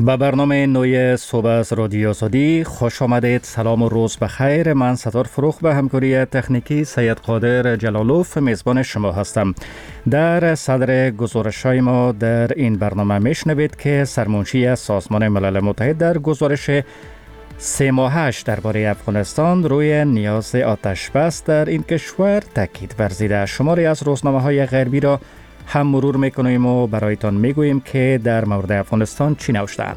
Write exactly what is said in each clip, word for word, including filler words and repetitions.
به برنامه نوی صبح از رادیو آزادی خوش آمدید. سلام و روز بخیر. من ستار فروخ به همکاری تکنیکی سید قادر جلالوف میزبان شما هستم. در صدر گزارش‌های ما در این برنامه میشنوید که سرمنشی سازمان ملل متحد در گزارش سه ماهش درباره افغانستان روی نیاز آتش بس در این کشور تاکید ورزیده. شماری از روزنامه‌های غربی را هم مرور میکنیم و برایتان میگوییم که در مورد افغانستان چی نوشتند.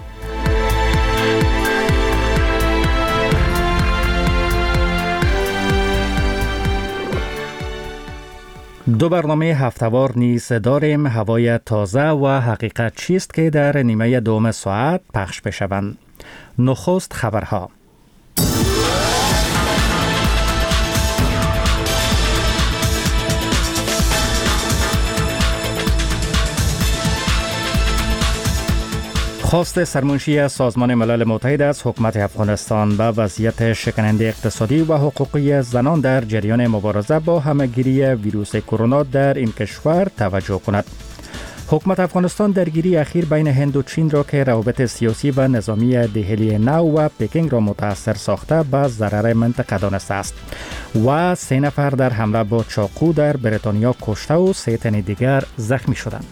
دو برنامه هفته‌وار نیز داریم. هوای تازه و حقیقت چیست که در نیمه دوم ساعت پخش بشوند. نخست خبرها. خواست سرمنشی سازمان ملل متحد از حکومت افغانستان به وضعیت شکننده اقتصادی و حقوقی زنان در جریان مبارزه با همه‌گیری ویروس کرونا در این کشور توجه کند. حکومت افغانستان درگیری اخیر بین هند و چین را که روابط سیاسی و نظامی دهلی نو و پکینگ را متاثر ساخته به ضرر منطقه دانسته است. و سه نفر در حمله با چاقو در بریتانیا کشته و سه تن دیگر زخمی شدند.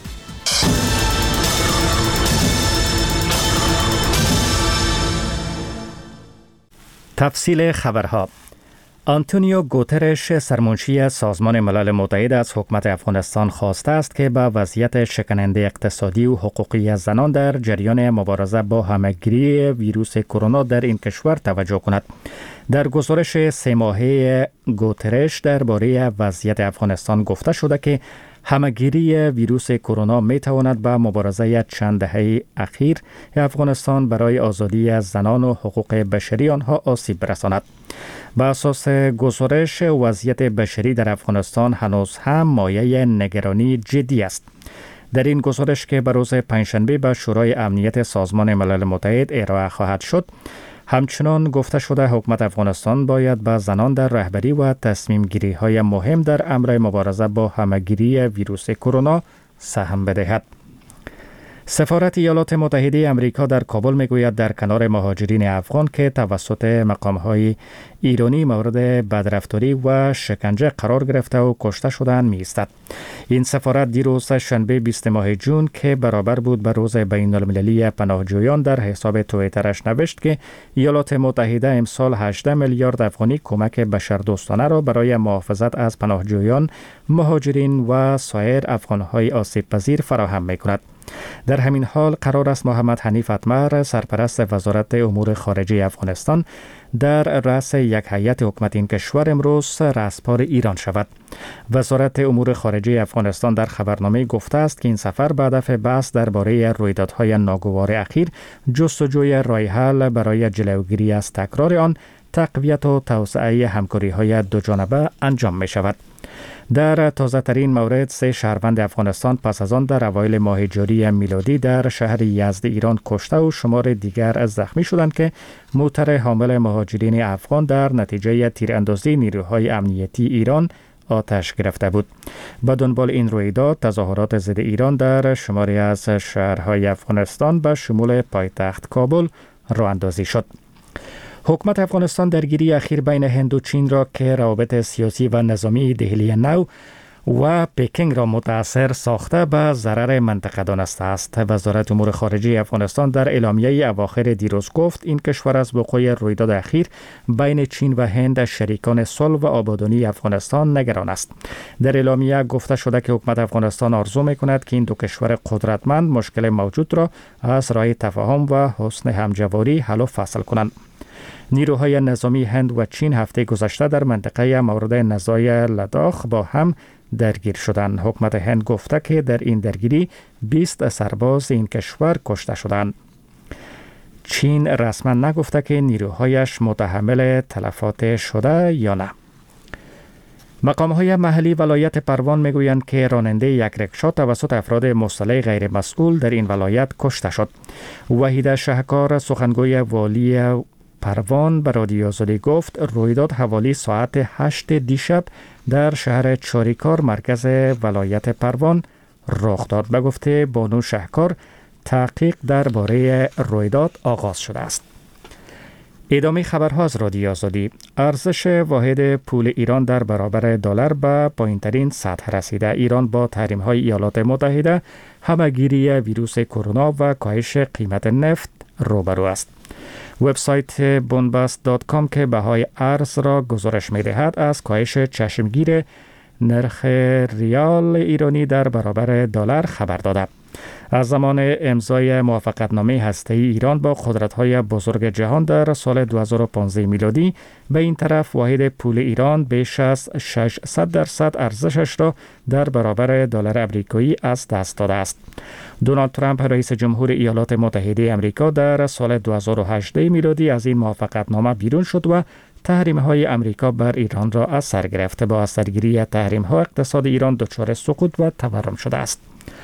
تفصیل خبرها. آنتونیو گوترش سرمنشی سازمان ملل متحد از حکومت افغانستان خواسته است که به وضعیت شکننده اقتصادی و حقوقی زنان در جریان مبارزه با همه‌گیری ویروس کرونا در این کشور توجه کند. در گزارش سه ماهه گوترش درباره وضعیت افغانستان گفته شده که همه‌گیری ویروس کرونا می تواند به مبارزه چند دهه اخیر افغانستان برای آزادی زنان و حقوق بشری آنها آسیب برساند. به اساس گزارش وضعیت بشری در افغانستان هنوز هم مایه نگرانی جدی است. در این گزارش که به روز پنجشنبه به شورای امنیت سازمان ملل متحد ارائه خواهد شد، همچنان گفته شده حکومت افغانستان باید به زنان در رهبری و تصمیم گیری های مهم در امر مبارزه با همه‌گیری ویروس کرونا سهم بدهد. سفارت ایالات متحده آمریکا در کابل میگوید در کنار مهاجرین افغان که توسط مقام‌های ایرانی مورد بدرفتاری و شکنجه قرار گرفته و کشته شدند می‌ایستد. این سفارت دیروز شنبه بیست ماه جون که برابر بود به روز بین المللی پناهجویان در حساب توییترش نوشت که ایالات متحده امسال هجده میلیارد افغانی کمک بشردوستانه را برای محافظت از پناهجویان، مهاجرین و سایر افغان‌های آسیب پذیر فراهم می‌کند. در همین حال قرار است محمد حنیف اتمر سرپرست وزارت امور خارجه افغانستان در رأس یک هیئت حکومت این کشور امروز رسپار ایران شود. وزارت امور خارجه افغانستان در خبرنامه گفته است که این سفر به هدف بحث درباره رویدادهای ناگوار اخیر، جستجوی راه حل برای جلوگیری از تکرار آن، تقویت و توسعه همکاری‌های دوجانبه انجام می شود. در تازه ترین مورد سه شهروند افغانستان پس از آن در اوایل ماه جاری میلادی در شهر یزد ایران کشته و شمار دیگر زخمی شدند که موتر حامل مهاجرین افغان در نتیجه تیراندازی نیروهای امنیتی ایران آتش گرفته بود. به دنبال این رویداد تظاهرات ضد ایران در شماری از شهرهای افغانستان به شمول پایتخت کابل راه اندازی شد. حکومت افغانستان درگیری اخیر بین هند و چین را که روابط سیاسی و نظامی دهلی نو و پکینگ را متاثر ساخته به ضرر منطقه دانسته است. وزارت امور خارجه افغانستان در اعلامیه اواخر دیروز گفت این کشور از وقوع رویداد اخیر بین چین و هند شریکان صلح و آبادانی افغانستان نگران است. در اعلامیه گفته شده که حکومت افغانستان آرزو می‌کند که این دو کشور قدرتمند مشکل موجود را از راه تفاهم و حسن همجواری حل و فصل کنند. نیروهای نظامی هند و چین هفته گذشته در منطقه مورد نزاع لداخ با هم درگیر شدند. حکومت هند گفته که در این درگیری بیست سرباز این کشور کشته شدند. چین رسما نگفته که نیروهایش متحمل تلفات شده یا نه. مقام‌های محلی ولایت پروان میگویند که راننده یک رکشا توسط افراد مسلح غیر مسئول در این ولایت کشته شد. وحید شهکار سخنگوی والی پروان به رادیو آزادی گفت رویداد حوالی ساعت هشت دیشب در شهر چاریکار مرکز ولایت پروان رخ داد. به گفته بانو شهکار تحقیق درباره رویداد آغاز شده است. ادامه خبرها از رادیو آزادی. ارزش واحد پول ایران در برابر دلار به پایین‌ترین سطح رسیده. ایران با تحریم‌های ایالات متحده، همه‌گیری ویروس کرونا و کاهش قیمت نفت روبرو است. وبسایت بونباست دات کام که بهای ارز را گزارش می‌دهد از کاهش چشمگیر نرخ ریال ایرانی در برابر دلار خبر داده. از زمان امضای موافقتنامه هسته‌ای ایران با قدرت‌های بزرگ جهان در سال دو هزار و پانزده میلادی به این طرف واحد پول ایران بیش از ششصد درصد ارزشش را در برابر دلار آمریکایی از دست داده است. دونالد ترامپ رئیس جمهور ایالات متحده آمریکا در سال دو هزار و هجده میلادی از این موافقتنامه بیرون شد و تحریم‌های آمریکا بر ایران را از سر گرفته. با اثرگیری تحریم‌ها اقتصاد ایران دچار سقوط و تورم شده است.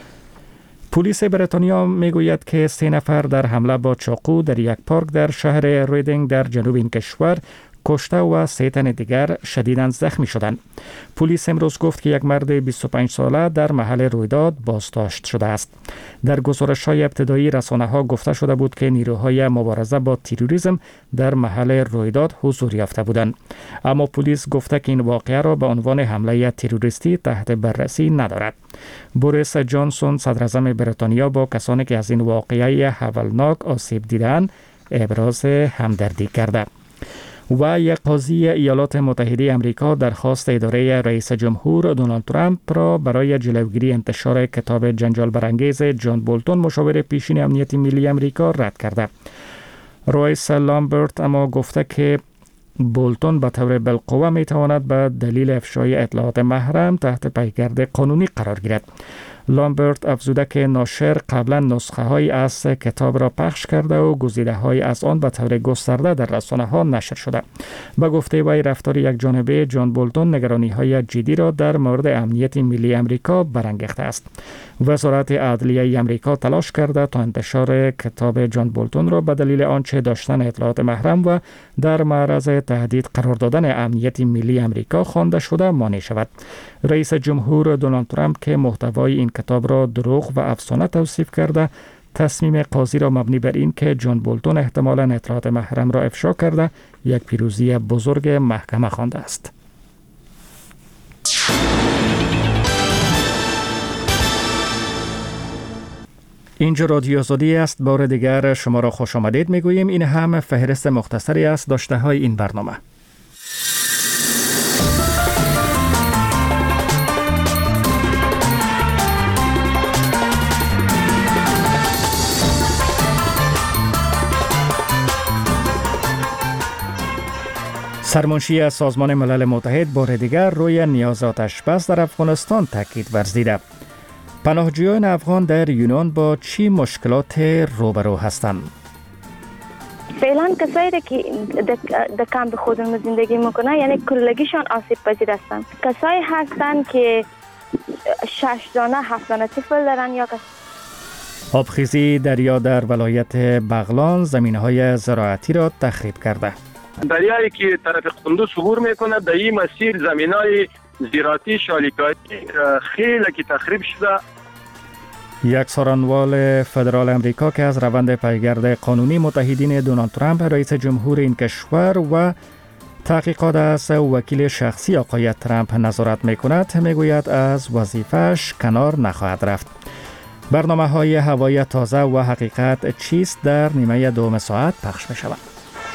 پلیس بریتانیا میگوید که سه نفر در حمله با چاقو در یک پارک در شهر ریدینگ در جنوب این کشور کشته و سه تن دیگر شدیداً زخمی شدند. پلیس امروز گفت که یک مرد بیست و پنج ساله در محل رویداد بازداشت شده است. در گزارش‌های ابتدایی رسانه‌ها گفته شده بود که نیروهای مبارزه با تروریسم در محل رویداد حضور یافته بودند. اما پلیس گفته که این واقعه را به عنوان حمله تروریستی تحت بررسی ندارد. بوریس جانسون صدراعظم بریتانیا با کسانی که از این واقعه هولناک آسیب دیدند ابراز همدردی کرده. و یک قاضی ایالات متحده آمریکا درخواست اداره رئیس جمهور دونالد ترامپ را برای جلوگیری انتشار کتاب جنجال برانگیز جان بولتون مشاور پیشین امنیت ملی آمریکا رد کرده. رویس لامبرت اما گفته که بولتون به طور بالقوه می تواند به دلیل افشای اطلاعات محرم تحت پیگرد قانونی قرار گیرد. لامبرت افزوده که ناشر قبلا نسخه های از کتاب را پخش کرده و گزیده های از آن به طور گسترده در رسانه ها نشر شده. به گفته وی رفتار یک جانبه جان بولتون نگرانی های جدی را در مورد امنیت ملی آمریکا برانگیخته است. وزارت عدلیه آمریکا تلاش کرده تا انتشار کتاب جان بولتون را به دلیل آنچه داشتن اطلاعات محرم و در معرض تهدید قرار دادن امنیت ملی آمریکا خوانده شده مانع شود. رئیس جمهور دونالد ترامپ که محتوای این کتاب را دروغ و افسانه توصیف کرده، تصمیم قاضی را مبنی بر این که جان بولتون احتمالاً اطلاعات محرم را افشا کرده یک پیروزی بزرگ محکمه خوانده است. اینجا رادیو آزادی است. بار دیگر شما را خوش آمدید میگوییم. این هم فهرست مختصری است داشته های این برنامه. سرمنشی از سازمان ملل متحد بار دیگر روی نیاز آتش‌بس در افغانستان تاکید ورزیده. پناهجویان افغان در یونان با چی مشکلات روبرو هستند؟ فعلا کسایی که در کمپ خودمون زندگی میکنن یعنی کلگیشان آسیب پذیر هستند. کسایی هستند که شش دانه هفت دانه طفل دارن یا کس... آبخیزی دریا در ولایت بغلان زمینهای زراعتی را تخریب کرده. دریایی که طرف قندوز عبور میکنه در این مسیر زمینای زراعتی شالیکایی خیلی که تخریب شده. یک سخنران فدرال امریکا که از روند پیگرد قانونی متحدین دونالد ترامپ رئیس جمهور این کشور و تحقیقات از وکیل شخصی آقای ترامپ نظارت میکند میگوید از وظیفه‌اش کنار نخواهد رفت. برنامه های هوای تازه و حقیقت چیست در نیمه دوم ساعت پخش می شود.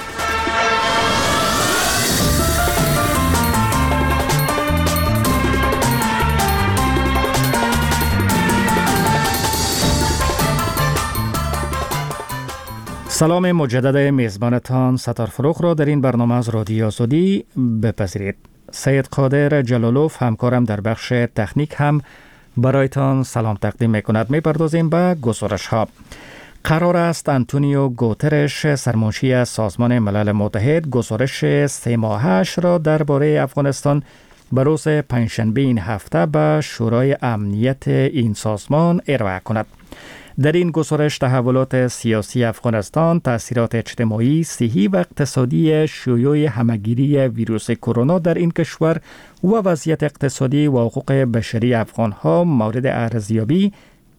سلام مجدد میزبانتان ستار فروغ را در این برنامه از رادیو آزادی بپذیرید. سید قادر جلالوف همکارم در بخش تکنیک هم برایتان سلام تقدیم میکند. میپردازیم به گزارش ها. قرار است آنتونیو گوترش سرمنشی سازمان ملل متحد گزارش سه ماهش را درباره افغانستان به روز پنجشنبه این هفته به شورای امنیت این سازمان ارائه کند. در این گزارش تحولات سیاسی افغانستان، تأثیرات اجتماعی، صحی و اقتصادی شیوع همه‌گیری ویروس کرونا در این کشور و وضعیت اقتصادی و حقوق بشری افغان‌ها مورد ارزیابی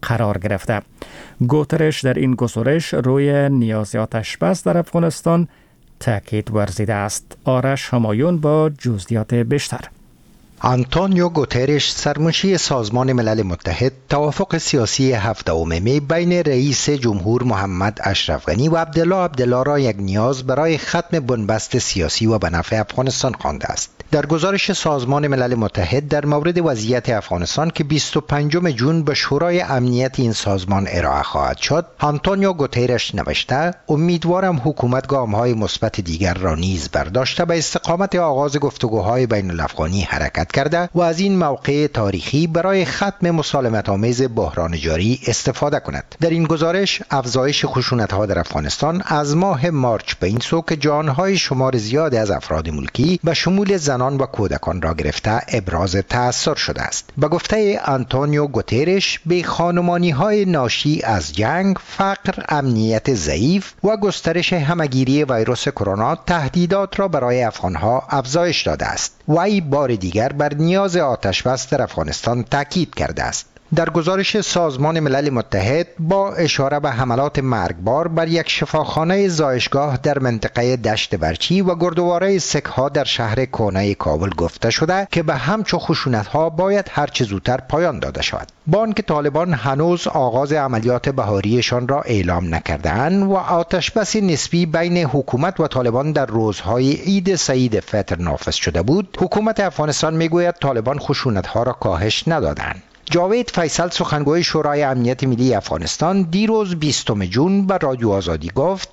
قرار گرفته. گوترش در این گزارش روی نیاز آتش‌بس در افغانستان تاکید ورزیده است. آرش همایون با جزئیات بیشتر. آنتونیو گوترش سرمنشی سازمان ملل متحد توافق سیاسی هفتم می بین رئیس جمهور محمد اشرف غنی و عبدالله عبدالله را یک نیاز برای ختم بنبست سیاسی و به نفع افغانستان خوانده است. در گزارش سازمان ملل متحد در مورد وضعیت افغانستان که بیست و پنجم ژوئن به شورای امنیت این سازمان ارائه خواهد شد، آنتونیو گوترش نوشته: امیدوارم حکومت گام‌های مثبت دیگر را نیز برداشته به استقامت آغاز گفتگوهای بین الافغانی حرکت کرده و از این موقع تاریخی برای ختم مسالمت‌آمیز بحران جاری استفاده کند. در این گزارش افزایش خشونت‌ها در افغانستان از ماه مارچ به این سو که جان‌های شمار زیادی از افراد ملکی به شمول زنان و کودکان را گرفته ابراز تأثیر شده است. به گفته آنتونیو گوترش، به خانمانی‌های ناشی از جنگ، فقر، امنیت ضعیف و گسترش همه‌گیری ویروس کرونا تهدیدات را برای افغان‌ها افزایش داده است. وی بار دیگر بر نیاز آتش‌بس در افغانستان تاکید کرده است. در گزارش سازمان ملل متحد با اشاره به حملات مرگبار بر یک شفاخانه زایشگاه در منطقه دشت ورچی و گردواره سک‌ها در شهر کهنه کابل گفته شده که به همچو خشونت‌ها باید هرچه زودتر پایان داده شود. با آنکه طالبان هنوز آغاز عملیات بهاریشان را اعلام نکرده‌اند و آتش‌بس نسبی بین حکومت و طالبان در روزهای عید سعید فطر نافذ شده بود، حکومت افغانستان میگوید طالبان خشونت‌ها را کاهش ندادند. جاوید فیصل سخنگوی شورای امنیت ملی افغانستان دیروز بیستم ژوئن به رادیو آزادی گفت: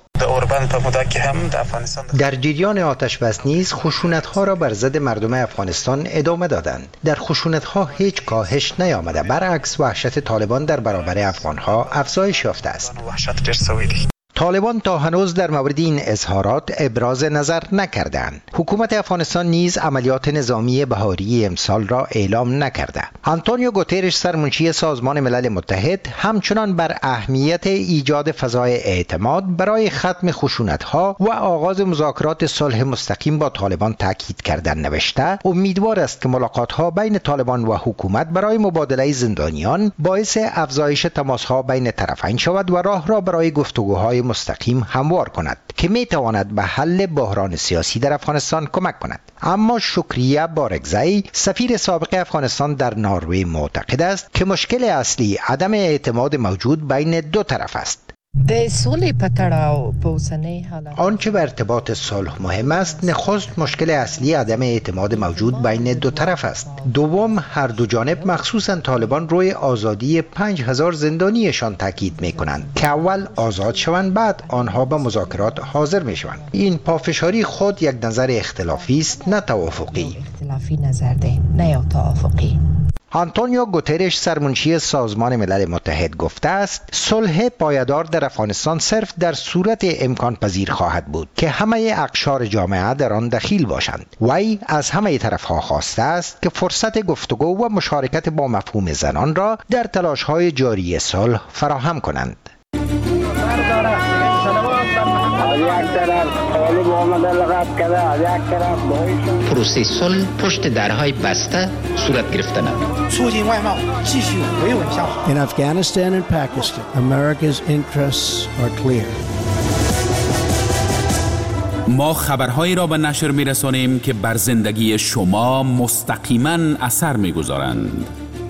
در جریان آتش‌بس نیز خشونت‌ها را بر ضد مردم افغانستان ادامه دادند. در خشونت‌ها هیچ کاهش نیامده، برعکس وحشت طالبان در برابر افغان‌ها افزایش یافته است. طالبان تا هنوز در مورد این اظهارات ابراز نظر نکردند. حکومت افغانستان نیز عملیات نظامی بهاری امسال را اعلام نکرده. آنتونیو گوترش سرمنشی سازمان ملل متحد همچنان بر اهمیت ایجاد فضای اعتماد برای ختم خشونت‌ها و آغاز مذاکرات صلح مستقیم با طالبان تاکید کردن نوشته: امیدوار است که ملاقات‌ها بین طالبان و حکومت برای مبادله زندانیان باعث افزایش تماس‌ها بین طرفین شود و راه را برای گفتگوهای مستقیم هموار کند که می تواند به حل بحران سیاسی در افغانستان کمک کند. اما شکریه بارگزئی، سفیر سابق افغانستان در نروژ، معتقد است که مشکل اصلی عدم اعتماد موجود بین دو طرف است. آنچه به ارتباط صلح مهم است، نخست مشکل اصلی عدم اعتماد موجود بین دو طرف است. دوم، هر دو جانب مخصوصا طالبان روی آزادی پنج هزار زندانیشان تاکید می کنند که اول آزاد شوند، بعد آنها به مذاکرات حاضر می شوند. این پافشاری خود یک نظر اختلافی است، نه توافقی. اختلافی نظر ده، نه توافقی. آنتونیو گوترش سرمنشی سازمان ملل متحد گفته است: صلح پایدار در افغانستان صرف در صورت امکان پذیر خواهد بود که همه اقشار جامعه در آن دخیل باشند. وی از همه طرفها خواسته است که فرصت گفتگو و مشارکت با مفهوم زنان را در تلاش‌های جاری صلح فراهم کنند. پروسه صلح پشت درهای بسته صورت گرفته نمود. In Afghanistan and Pakistan, America's interests are clear. ما خبرهایی را به نشر می‌رسانیم که بر زندگی شما مستقیما اثر می‌گذارند.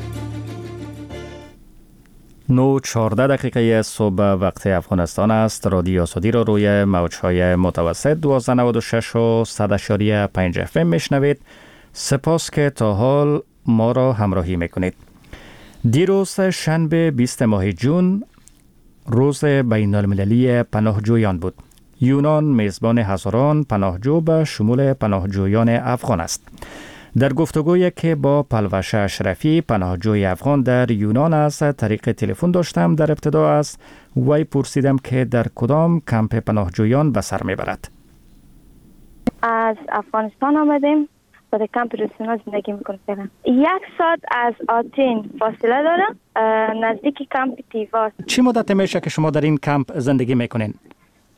نو چهارده دقیقه صبح وقت افغانستان است. رادیو آزادی را روی موج‌های متوسط دوازده نود و شش و صد اشاری پنج اف ام میشنوید. سپاس که تا حال ما را همراهی میکنید. دیروز شنبه بیست ماه ژوئن روز بین المللی پناهجویان بود. یونان میزبان هزاران پناهجو به شمول پناهجویان افغان است. در گفتگویی که با پلوش اشرفی پناهجوی افغان در یونان از طریق تلفن داشتم، در ابتدا از وی پرسیدم که در کدام کمپ پناهجویان به سر میبرد. از افغانستان آمدیم و در کمپ روسینا زندگی میکنیم. یک ساعت از آتین فاصله داره، نزدیک کمپ تیواس. چی مدت میشه که شما در این کمپ زندگی میکنین؟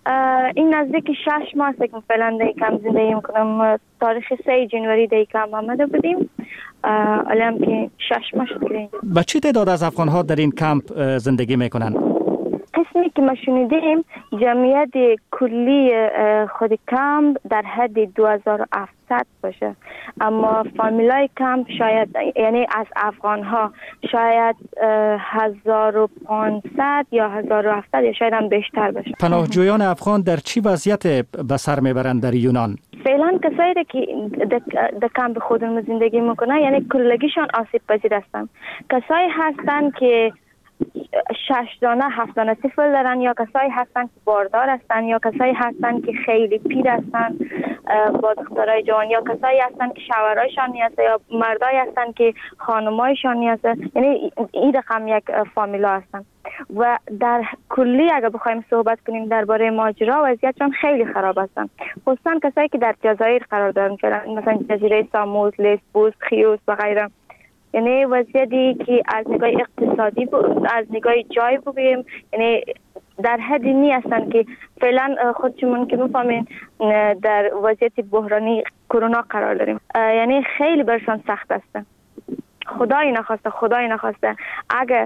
این نزدیک شش ماه است که فعلا در کمپ زندگی میکنم. تاریخ سه جنوری در کمپ آمده بودیم، حالا هم که شش ماه شد اینجا. با چه تعداد از افغان‌ها در این کمپ زندگی میکنن؟ قسمی که ما شنیدیم جمعیت کلی خود کمپ در حد دو هزار و هفتصد باشه، اما فامیلای کمپ شاید یعنی از افغان ها شاید هزار و پانصد یا هزار و هفتصد یا شاید هم بیشتر باشه. پناهجویان افغان در چی وضعیت به سر میبرند در یونان؟ فعلا کسایی که در کمپ خودمون زندگی میکنن یعنی کلگیشان آسیب پذیر هستن. کسایی هستن که شش دانه هفت دانه طفل دارن، یا کسایی هستن که باردار هستن، یا کسایی هستن که خیلی پیر هستن با دخترای جوان، یا کسایی هستن که شوهرایشان نیسته، یا مردایی هستن که خانمایشان نیسته. یعنی این رقم یک فامیلا هستن و در کلی اگر بخوایم صحبت کنیم درباره ماجرا وضعیتشون خیلی خراب هستن، خصوصا کسایی که در جزایر قرار دارن، مثلا جزیره ساموس، لسبوس، خیوس و غیره. یعنی وضعیتی که از نگاه اقتصادی از نگاه جای بگیم یعنی در حدی نی هستن که فعلا خودشون که بفهمین در وضعیت بحرانی کرونا قرار داریم. یعنی خیلی برشان سخت هستن. خدای نخواسته خدای نخواسته اگه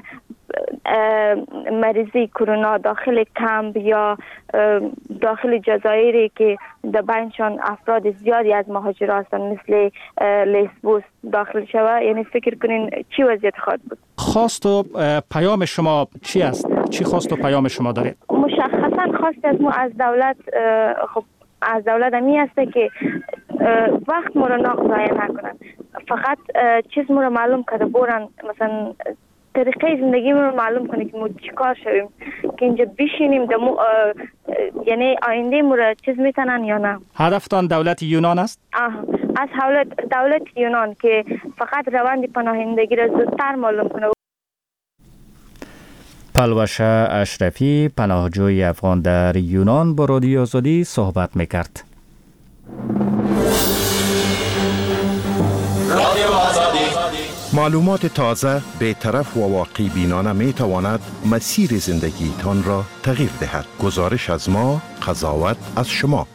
مریضی کرونا داخل کمپ یا داخل جزایری که در بینشان افراد زیادی از مهاجران هستن مثل لسبوس داخل شود، یعنی فکر کنین چی وضعیت خواهد بود. خواست و پیام شما چی است؟ چی خواست و پیام شما دارید؟ مشخصا خواست از ما از دولت، خب از دولت همی هسته که وقت ما رو ناقضایه نکنن، فقط چیز ما رو معلوم کرده برن، مثلا طریقه زندگی ما رو معلوم کنه که ما چیکار شویم که اینجا بشینیم دمو یعنی آینده ما رو چیز میتنن یا نه. هدفتان دولت یونان است؟ آه. از دولت دولت یونان که فقط روند پناهندگی را زودتر معلوم کنه. پلوش اشرفی پناهجوی افغان در یونان با رادیو آزادی صحبت میکرد. معلومات تازه، بی‌طرف و واقع بینانه می تواند مسیر زندگی تان را تغییر دهد. گزارش از ما، قضاوت از شما.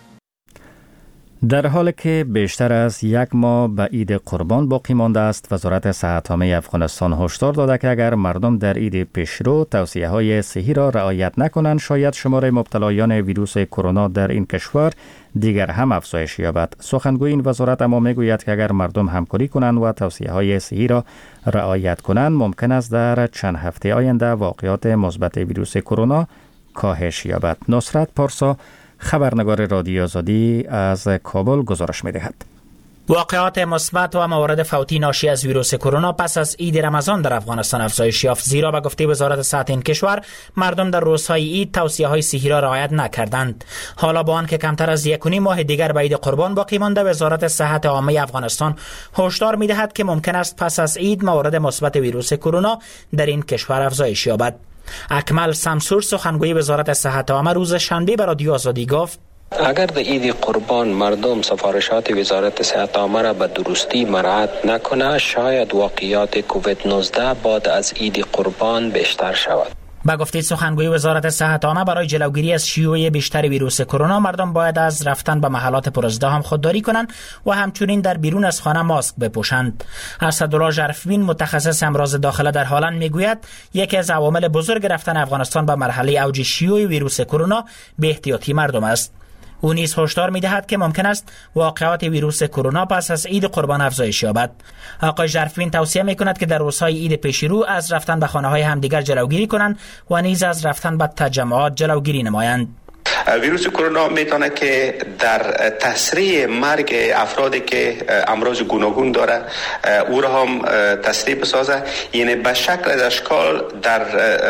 در حالی که بیشتر از یک ماه به عید قربان باقی مانده است، وزارت صحت عامه افغانستان هشدار داده که اگر مردم در عید پیشرو توصیه‌های صحی را رعایت نکنند، شاید شمار مبتلایان ویروس کرونا در این کشور دیگر هم افزایش یابد. سخنگوی این وزارت اما میگوید که اگر مردم همکاری کنند و توصیه‌های صحی را رعایت کنند، ممکن است در چند هفته آینده واقعات مثبت ویروس کرونا کاهش یابد. نصرت پارسا خبرنگار رادیو آزادی از کابل گزارش می‌دهد. واقعات مثبت و موارد فوتی ناشی از ویروس کرونا پس از عید رمضان در افغانستان افزایش یافت، زیرا به گفته وزارت صحت این کشور مردم در روزهای عید توصیه‌های صحی را رعایت نکردند. حالا با آنکه کمتر از یک و نیم ماه دیگر به عید قربان باقی مانده، وزارت صحت عامه افغانستان هشدار می‌دهد که ممکن است پس از عید موارد مثبت ویروس کرونا در این کشور افزایش یابد. اکمل سمسور سخنگوی وزارت صحت عامه روز شنبه به رادیو آزادی گفت: اگر در عید قربان مردم سفارشات وزارت صحت عامه را به درستی مراعات نکنه، شاید واقعیات کووید نوزده بعد از عید قربان بیشتر شود. با گفته سخنگوی وزارت صحت عامه، برای جلوگیری از شیوع بیشتر ویروس کرونا مردم باید از رفتن به محلات پرازدحام خودداری کنند و همچنین در بیرون از خانه ماسک بپوشند. اسدالله ژرفبین متخصص امراض داخله در هالند میگوید یکی از عوامل بزرگ رفتن افغانستان به مرحله اوج شیوع ویروس کرونا به احتیاطی مردم است. او نیز هشدار می‌دهد که ممکن است واقعات ویروس کرونا پس از عید قربان افزایش یابد. آقای ژرفبین توصیه می‌کند که در روزهای عید پیش رو از رفتن به خانه‌های همدیگر جلوگیری کنند و نیز از رفتن به تجمعات جلوگیری نمایند. ویروس کرونا میتونه که در تسریع مرگ افرادی که امراض گوناگون داره او را هم تسریع بسازه، یعنی به شکل از اشکال در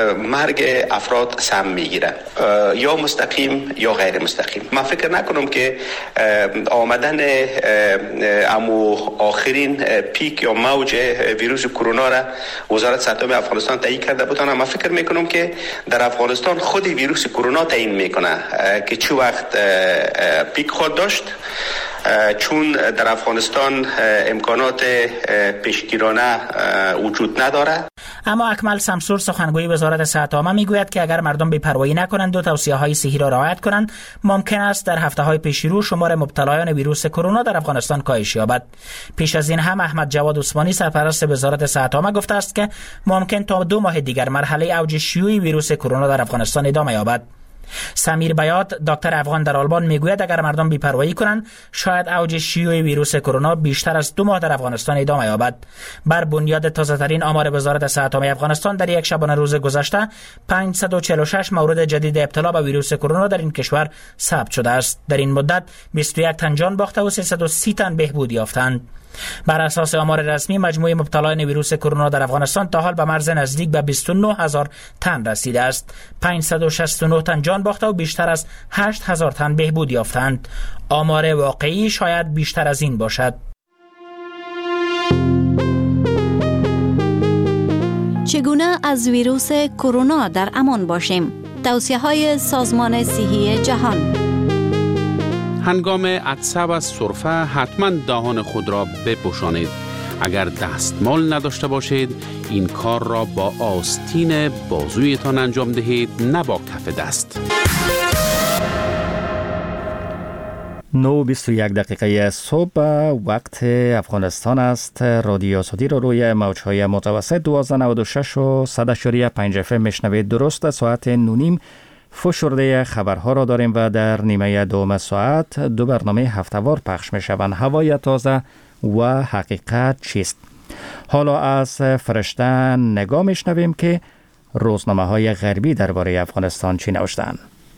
مرگ افراد سهم میگیره، یا مستقیم یا غیر مستقیم. من فکر نکنم که آمدن امو آخرین پیک یا موج ویروس کرونا را وزارت صحت عامه افغانستان تعیین کرده بودن. من فکر میکنم که در افغانستان خود ویروس کرونا تعیین میکنه که چه وقت پیک خود داشت، چون در افغانستان امکانات پیشگیرانه وجود نداره. اما اکمل سمسور سخنگوی وزارت صحت عامه میگوید که اگر مردم بی‌پروایی نکنند و توصیه‌های صحی را رعایت کنند، ممکن است در هفته‌های پیش رو شمار مبتلایان ویروس کرونا در افغانستان کاهش یابد. پیش از این هم احمد جواد عثمانی سرپرست وزارت صحت عامه گفته است که ممکن تا دو ماه دیگر مرحله اوج شیوع ویروس کرونا در افغانستان ادامه یابد. سمیر بیات دکتر افغان در آلمان میگوید اگر مردم بی‌پروایی کنند شاید اوج شیوع ویروس کرونا بیشتر از دو ماه در افغانستان ادامه یابد. بر بنیاد تازه‌ترین آمار وزارت صحت عامه افغانستان در یک شبانه روز گذشته پانصد و چهل و شش مورد جدید ابتلا به ویروس کرونا در این کشور ثبت شده است. در این مدت بیست و یک تن جان باخته و سیصد و سی تن بهبود یافتند. بر اساس آمار رسمی مجموع مبتلایان ویروس کرونا در افغانستان تا حال به مرز نزدیک به بیست و نه هزار تن رسیده است. پانصد و شصت و نه تن جان باخته و بیشتر از هشت هزار تن بهبود یافتند. آمار واقعی شاید بیشتر از این باشد. چگونه از ویروس کرونا در امان باشیم؟ توصیه‌های سازمان صحی جهان. هنگام عطسه و سرفه حتما دهان خود را بپوشانید. اگر دستمال نداشته باشید این کار را با آستین بازویتان انجام دهید، نه با کف دست. نه و بیست و یک دقیقه صبح وقت افغانستان است. رادیو آزادی رو روی موجهای متوسط دوازده نود و شش و صد و پنج اف ام میشنوید. درست ساعت نونیم فشرده خبرها را داریم و در نیمه دوم ساعت دو برنامه هفته‌وار پخش می شوند. هوای تازه و حقیقت چیست؟ حالا از فرشته نگاه می شنویم که روزنامه های غربی درباره افغانستان چی نوشتند.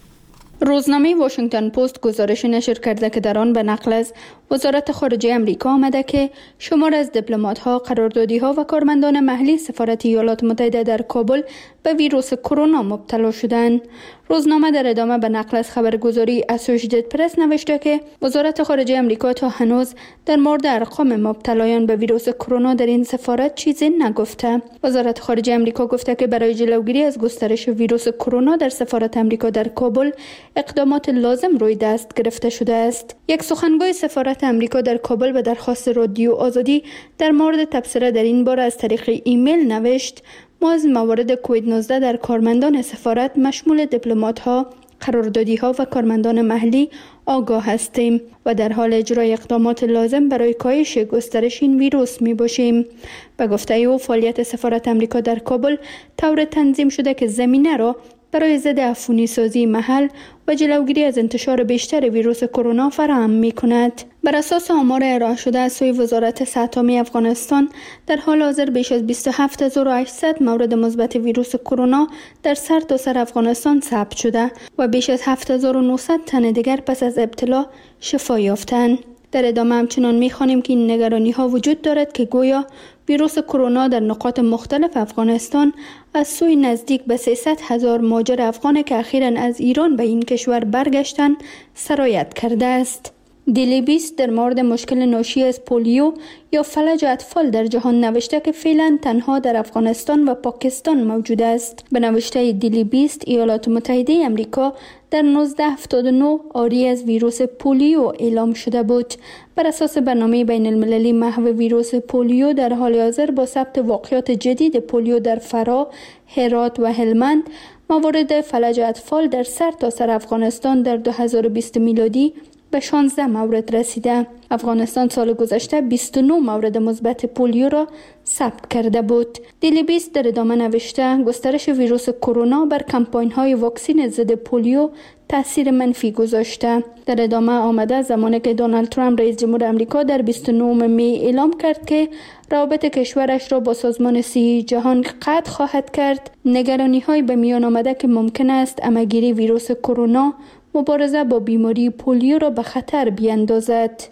روزنامه واشنگتن پست گزارش نشر کرده که در آن به نقل از وزارت خارجه امریکا آمده که شمار از دیپلمات‌ها، قراردادی‌ها و کارمندان محلی سفارت ایالات متحده در کابل به ویروس کرونا مبتلا شدند. روزنامه در ادامه به نقل از خبرگزاری اسوشییتد پرس نوشته که وزارت خارجه امریکا تا هنوز در مورد ارقام مبتلایان به ویروس کرونا در این سفارت چیزی نگفته. وزارت خارجه امریکا گفته که برای جلوگیری از گسترش ویروس کرونا در سفارت امریکا در کابل اقدامات لازم روی دست گرفته شده است. یک سخنگوی سفارت امریکا در کابل به درخواست رادیو آزادی در مورد تبصره در این باره از طریق ایمیل نوشت: ما از موارد کووید نوزده در کارمندان سفارت مشمول دیپلمات‌ها، قراردادی‌ها و کارمندان محلی آگاه هستیم و در حال اجرای اقدامات لازم برای کاهش گسترش این ویروس می باشیم. به گفته او فعالیت سفارت امریکا در کابل طور تنظیم شده که زمینه را برای ضد عفونی سازی محل و جلوگیری از انتشار بیشتر ویروس کرونا فراهم می کند. بر اساس آمار ارائه شده از سوی وزارت صحت عامه افغانستان در حال حاضر بیش از بیست و هفت هزار و هشتصد مورد مثبت ویروس کرونا در سرتاسر افغانستان ثبت شده و بیش از هفت هزار و نهصد تن دیگر پس از ابتلا شفا یافتند. در ادامه همچنان می‌خوانیم که این نگرانی‌ها وجود دارد که گویا ویروس کرونا در نقاط مختلف افغانستان از سوی نزدیک به سیصد هزار مهاجر افغان که اخیراً از ایران به این کشور برگشتند سرایت کرده است. دیلی بیست در مورد مشکل ناشی از پولیو یا فلج اطفال در جهان نوشته که فعلا تنها در افغانستان و پاکستان موجود است. به نوشته دیلی بیست ایالات متحده امریکا در نوزده هفتاد و نه عاری از ویروس پولیو اعلام شده بود. بر اساس برنامه بین المللی محو ویروس پولیو در حال حاضر با ثبت واقعات جدید پولیو در فرا، هرات و هلمند، موارد فلج اطفال در سرتاسر افغانستان در دو هزار و بیست میلادی به شانزده مورد رسیده. افغانستان سال گذشته بیست و نه مورد مثبت پولیو را ثبت کرده بود. دیلی بیست در ادامه نوشته گسترش ویروس کرونا بر کمپاین‌های واکسین ضد پولیو تاثیر منفی گذاشته. در ادامه آمده زمانی که دونالد ترامپ رئیس جمهور آمریکا در بیست و نه می اعلام کرد که روابط کشورش را با سازمان صحی جهان قطع خواهد کرد، نگرانی‌های به میان آمده که ممکن است همه‌گیری ویروس کرونا مبارزه با بیماری پولیو را به خطر بیاندازد.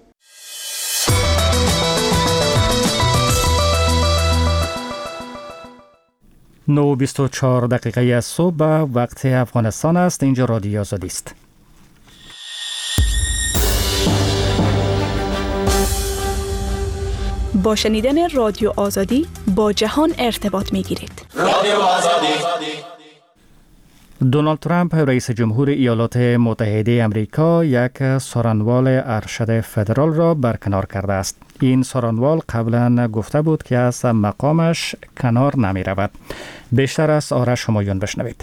نه و بیست و چهار دقیقه از صبح وقت افغانستان است. اینجا رادیو آزادی است. با شنیدن رادیو آزادی با جهان ارتباط می گیرید. رادیو آزادی دونالد ترامپ رئیس جمهور ایالات متحده آمریکا یک سارنوال ارشد فدرال را برکنار کرده است. این سارنوال قبلا گفته بود که از مقامش کنار نمی رود. بیشتر از آرش همایون بشنوید.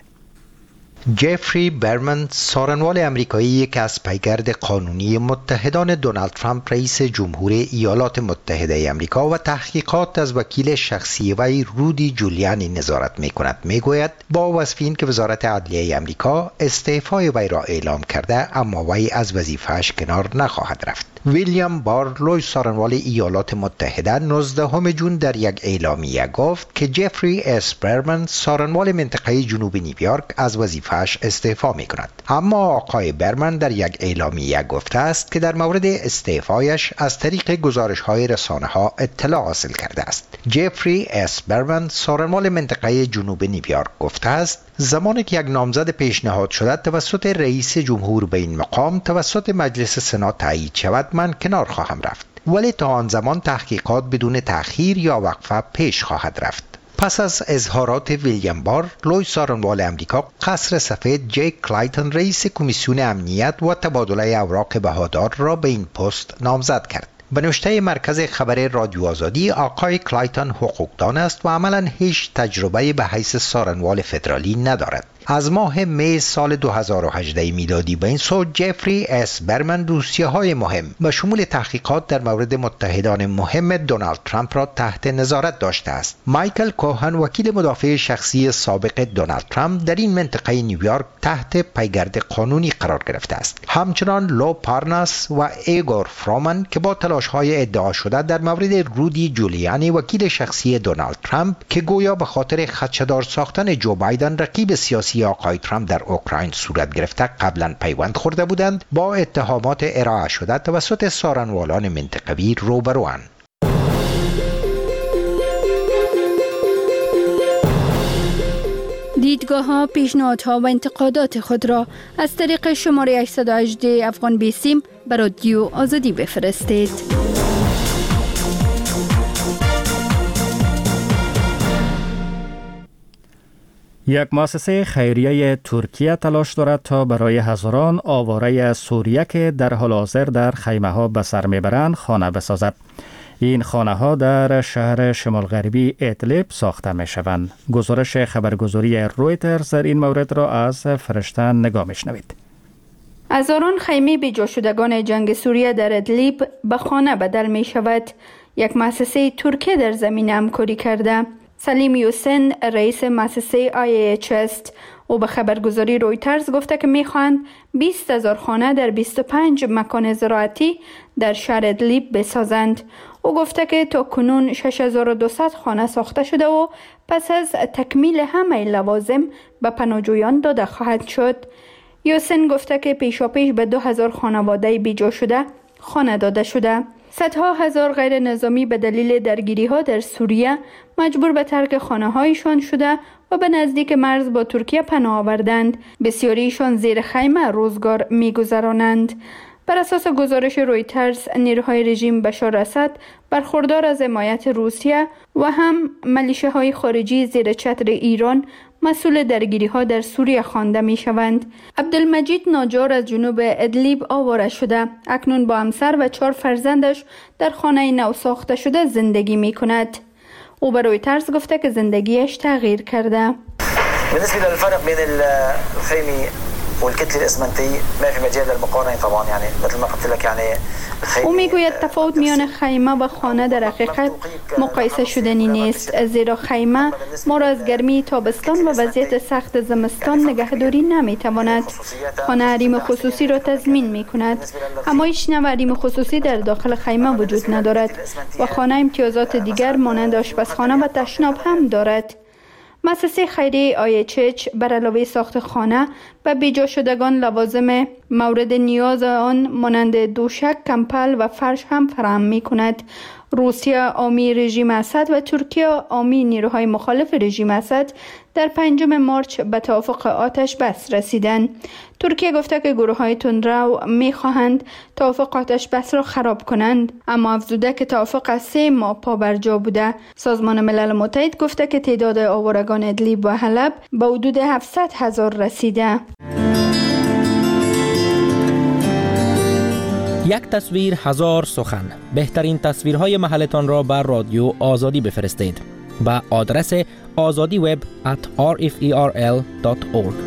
جفری برمن، سارنوال امریکایی که از پیگرد قانونی متحدان دونالد ترامپ رئیس جمهور ایالات متحده آمریکا و تحقیقات از وکیل شخصی وی رودی جولیانی نظارت می کند می گوید با وصف این که وزارت عدلیه آمریکا استعفای وی را اعلام کرده اما وی از وظیفه‌اش کنار نخواهد رفت. ویلیام بار، لوی سارنوال ایالات متحده، نوزدهم جون در یک اعلامیه گفت که جفری اس برمن، سارنوال منطقه جنوب نیویورک، از وظیفه‌اش استعفا می کند. اما آقای برمن در یک اعلامیه گفته است که در مورد استعفایش از طریق گزارش‌های رسانه‌ها اطلاع حاصل کرده است. جفری اس برمن، سارنوال منطقه جنوب نیویورک، گفته است زمانی که یک نامزد پیشنهاد شده توسط رئیس جمهور به این مقام توسط مجلس سنا تایید شود من کنار خواهم رفت، ولی تا آن زمان تحقیقات بدون تأخیر یا وقفه پیش خواهد رفت. پس از اظهارات ویلیام بار، لوی سارنوال امریکا قصر سفید جیک کلایتون رئیس کمیسیون امنیت و تبادله اوراق بهادار را به این پست نامزد کرد. به نشته مرکز خبر رادیو آزادی، آقای کلایتون حقوقدان است و عملاً هیچ تجربه به حیث سارنوال فدرالی ندارد. از ماه می سال دو هزار و هجده میلادی به این سو جفری اس برمن دوسیه‌های مهم و شمول تحقیقات در مورد متحدان مهم دونالد ترامپ را تحت نظارت داشته است. مایکل کوهن، وکیل مدافع شخصی سابق دونالد ترامپ، در این منطقه نیویورک تحت پیگرد قانونی قرار گرفته است. همچنان لو پارناس و ایگور فرومن که با تلاش‌های ادعا شده در مورد رودی جولیانی، وکیل شخصی دونالد ترامپ که گویا به خاطر خدشه‌دار ساختن جو بایدن رقیب سیاسی آقای ترامپ در اوکراین صورت گرفته قبلا پیوند خورده بودند، با اتهامات ارائه شده توسط سارنوالان منطقوی روبروان. دیدگاه ها، پیشنهاد ها و انتقادات خود را از طریق شماره هشت یک هشت افغان بیسیم به رادیو آزادی بفرستید. یک مؤسسه خیریه ترکیه تلاش دارد تا برای هزاران آواره سوریه که در حال حاضر در خیمه ها به سر میبرند خانه بسازد. این خانه ها در شهر شمال غربی ادلب ساخته می شوند. گزارش خبرگزاری رویترز در این مورد را از فرشتن نگاه می شنوید. هزاران خیمه بیجا شدگان جنگ سوریه در ادلب به خانه بدل می شود. یک مؤسسه ترکیه در زمین همکاری کرده. سلیم یوسن، رئیس مؤسسه آی ای اچ است، او به خبرگزاری رویترز گفته که میخواهند بیست هزار خانه در بیست و پنج مکان زراعتی در شهر ادلیب بسازند. او گفته که تا کنون شش هزار و دویست خانه ساخته شده و پس از تکمیل همه لوازم به پناهجویان داده خواهد شد. یوسن گفته که پیشاپیش به دو هزار خانواده بیجا شده خانه داده شده. صدها هزار غیر نظامی به دلیل درگیری ها در سوریه مجبور به ترک خانه هایشان شده و به نزدیک مرز با ترکیه پناه آوردند. بسیاریشان زیر خیمه روزگار می‌گذرانند. بر اساس گزارش رویترز، نیروهای رژیم بشار اسد برخوردار از حمایت روسیه و هم ملیشه‌های خارجی زیر چتر ایران مسئول درگیری ها در سوریه خوانده می شوند. عبدالمجید ناجار از جنوب ادلیب آواره شده. اکنون با همسر و چهار فرزندش در خانه نو ساخته شده زندگی می کند. او به رویترز گفته که زندگیش تغییر کرده. بالنسبه للفرق بين الخيمه والكتله الاسمنتيه ما في مجال للمقارنه طبعا يعني مثل ما قلت لك يعني او میگوید تفاوت میان خیمه و خانه در حقیقت مقایسه شدنی نیست، زیرا خیمه ما را از گرمی تابستان و وضعیت سخت زمستان نگهداری نمیتواند. خانه حریم خصوصی را تضمین میکند، اما هیچ نوع حریم خصوصی در داخل خیمه وجود ندارد و خانه امتیازات دیگر مانند آشپزخانه و تشناب هم دارد. مؤسسه خیریه آی اچ اچ بر علاوه ساخت خانه به بیجا شدگان لوازم مورد نیاز آن مانند دوشک، کمپل و فرش هم فراهم می کند. روسیه حامی رژیم اسد و ترکیه حامی نیروهای مخالف رژیم اسد در پنجم مارچ به توافق آتش بس رسیدند. ترکیه گفته که گروه های تندرو می خواهند توافق آتش بس را خراب کنند، اما افزوده که توافق از سه ماه پا بر جا بوده. سازمان ملل متحد گفته که تعداد آوارگان ادلیب و حلب به حدود هفتصد هزار رسیده. یک تصویر هزار سخن. بهترین تصویرهای محلتان را بر رادیو آزادی بفرستید. با آدرس آزادی وب ات آر اف ای آر ال دات اورگ.